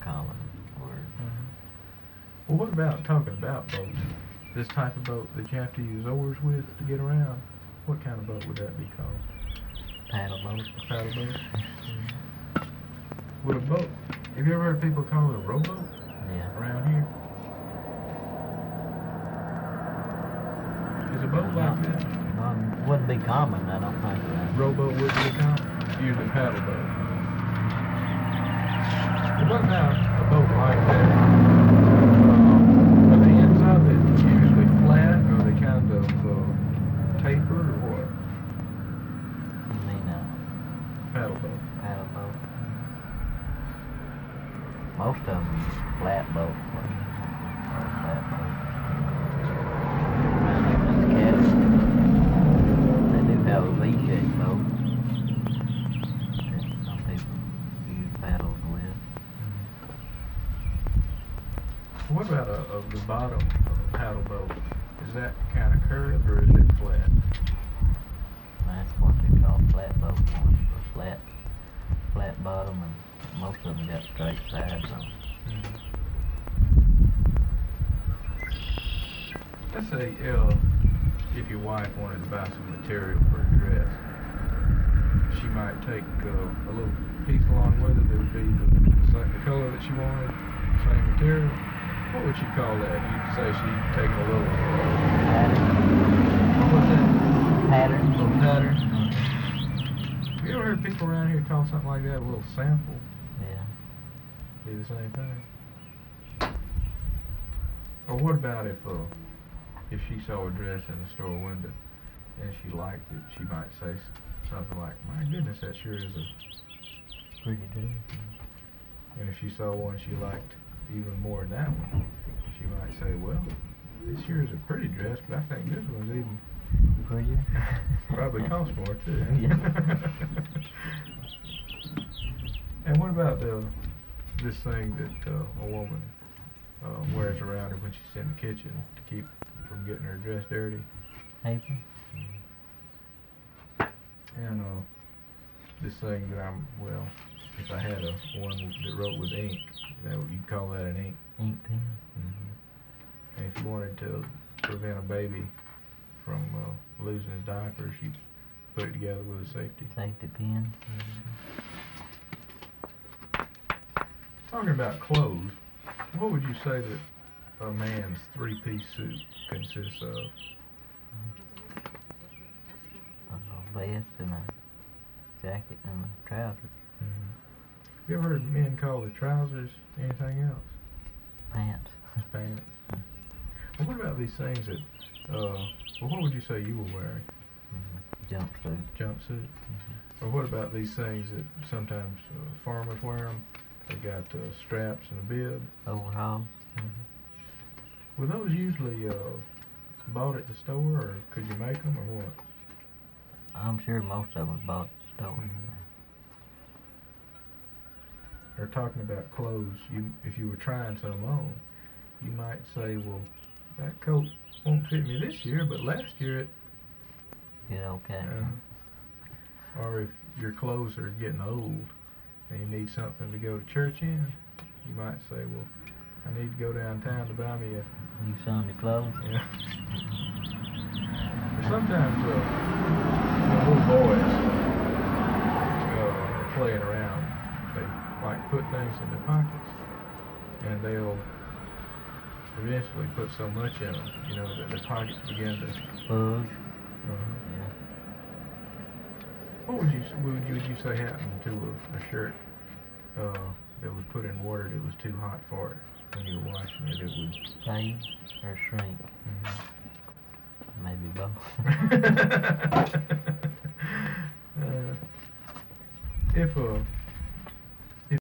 common word. Well, what about talking about boats? This type of boat that you have to use oars with to get around, what kind of boat would that be called? Paddle boat. A paddle boat? Would a boat, have you ever heard people call it a rowboat Yeah. around here? Is a boat like that? Wouldn't be common, I don't think. Rowboat would be common? Usually paddle boat. Well, what about a boat like that? Are the ends of it usually flat, or are they kind of tapered, or what? You mean a Paddle boat. paddle boat? Most of them flat boats. Flat boats. They do have a V-shaped boat that some people use paddles with. What about the bottom of a paddle boat? Is that kind of curved, or is it flat? That's what they call flat boats. Flat bottom, and most of them got straight sides on them. Let's say if your wife wanted to buy some material for a dress, she might take a little piece along with it that would be the color that she wanted, same material. What would she call that? You'd say she'd taken a little what was that? Pattern. A little pattern. Have you ever heard people around here call something like that a little sample? Yeah. Be the same thing. Or what about if she saw a dress in the store window and she liked it, she might say something like, "My goodness, that sure is a..." Pretty good. And if she saw one she liked even more than that one, she might say, "Well, this sure is a pretty dress, but I think this one's even..." Prettier. Probably costs more too. Yeah. And what about this thing that a woman wears around her when she's in the kitchen to keep from getting her dress dirty? Apron. And this thing that if I had one that wrote with ink, you'd call that an ink. Ink pen. And if you wanted to prevent a baby from losing his diapers, you put it together with a safety Pin. Talking about clothes, what would you say that a man's three-piece suit consists of? A vest and a jacket and a trousers. You ever heard men call the trousers anything else? Pants. Pants. Well, what about these things that, what would you say you were wearing? Jumpsuit. Jumpsuit? Or what about these things that sometimes farmers wear them? They got straps and a bib. Overalls. Were those usually bought at the store, or could you make them, or what? I'm sure most of them bought at the store. Or talking about clothes, if you were trying some on, you might say, "Well, that coat won't fit me this year, but last year it..." Yeah, okay. Or if your clothes are getting old and you need something to go to church in, you might say, "Well, I need to go downtown to buy me a..." New Sunday clothes. Yeah. Sometimes little boys playing around, they might put things in their pockets, and they'll eventually put so much in them, that their pockets begin to... Bug. Yeah. What would you say happened to a shirt that was put in water that was too hot for it when you were washing it? It would Fade or shrink. Maybe both. If